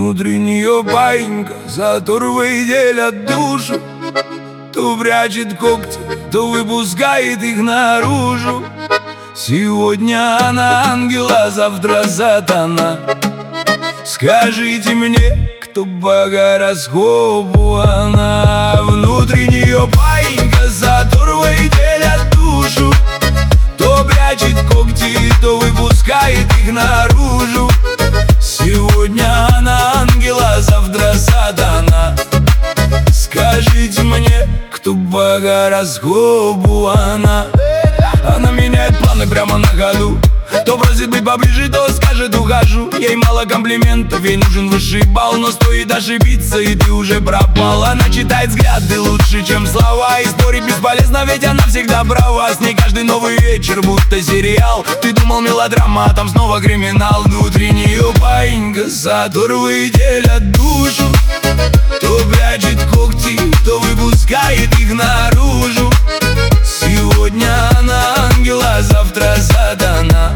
Внутри нее баинька, заторвы делят душу. То прячет когти, то выпускает их наружу. Сегодня она ангел, а завтра сатана. Скажите мне, кто по гороскопу она? Внутри нее баинька, заторвы делят душу. То прячет когти, то выпускает их наружу. Сегодня она ангел, а завтра сатана. Скажите мне, кто по гороскопу она? Она меняет планы прямо на ходу. То просит быть поближе, то скажет ухожу. Ей мало комплиментов, ей нужен высший балл. Но стоит ошибиться, и ты уже пропал. Она читает взгляды лучше, чем слова. И спорить бесполезно, ведь она всегда права. С ней каждый новый вечер будто сериал. Ты думал мелодрама, а там снова криминал. Внутри нее баинька, заторвы делят душу. То прячет когти, то выпускает их наружу. Сегодня она ангел, а завтра сатана.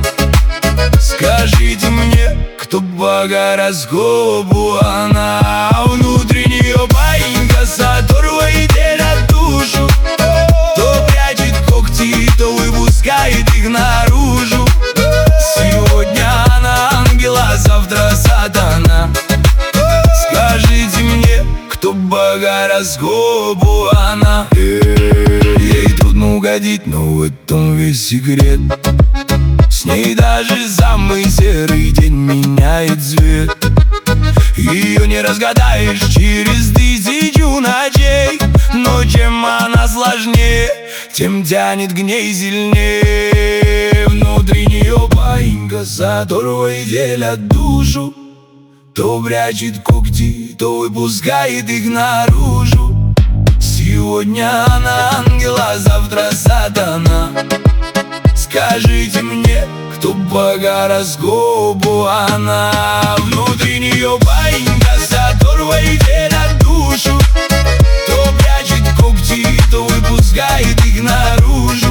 Скажите мне, кто по гороскопу она? Внутри нее баинька, заторвы делят душу. То прячет когти, то выпускает их наружу. Сегодня она ангел, а завтра сатана. Скажите мне, кто по гороскопу она? Ей трудно угодить, но в этом весь секрет. С ней даже самый серый день меняет цвет. Ее не разгадаешь через 1000 ночей. Но чем она сложнее, тем тянет к ней сильнее. Внутри нее баинька, заторвы делят душу. То прячет когти, то выпускает их наружу. Сегодня она ангел, а завтра сатана. Скажите мне, кто по гороскопу она? Внутри нее баинька, заторвы делят душу. То прячет когти, то выпускает их наружу.